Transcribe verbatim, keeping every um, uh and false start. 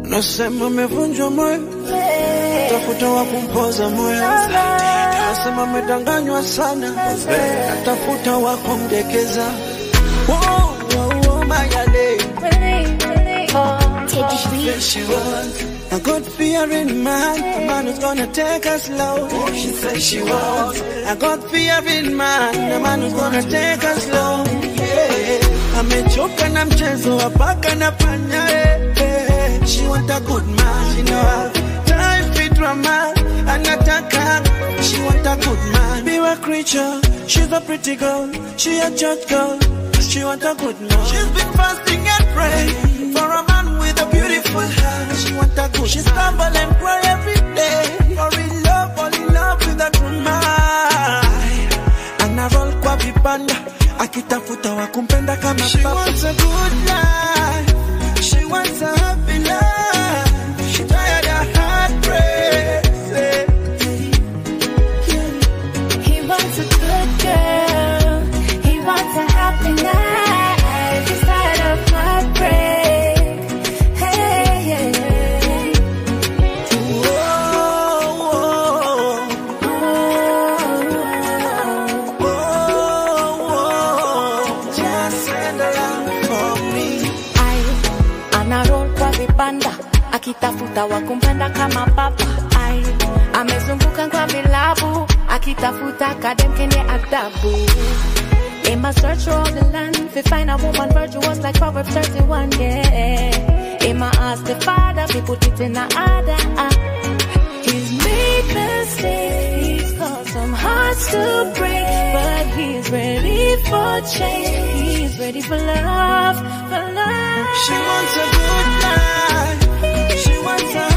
Nasema amevunjwa moyo, tafuta wa kumpoza moyo. Nasema amedanganywa sana, tafuta wa kumdekeza. Oh, oh, oh, my lady. She was a good fear in mind. The man who's gonna take us slow. She said she was a good fear in mind. The man who's gonna take us slow. Yeah, amechoka na mchezo wa paka na panya. Yeah, she want a good man. She know how time fit drama. Anataka. She want a good man. Be a creature. She's a pretty girl. She a church girl. She want a good man. She's been fasting and praying for a man with a beautiful heart. She want a good. She stumble and cry every day. For in love, fall in love with a good man. And I roll kwa vipanda, akitafuta wa kumpenda kama papa. She wants a good life. She wants a happy life. She tired of heartbreak. He wants a good girl. He wants a happy life. He's tired of heartbreak. Hey, yeah, yeah. Whoa, whoa. Whoa, whoa. Just send a love for me. Ay, anaroll kwa vibanda, akitafuta wa kumpenda kama papa. Ay, amezunguka kwa vilabu, akitafuta kadem kenye adabu. In my search for all the land, we find a woman virtuous like Proverbs thirty-one, yeah. In my ask the Father, we put it in the order. Uh. He's made mistakes, he's caused some hearts to break, but he's ready for change, he's ready for love, for love. She wants a good life. She wants a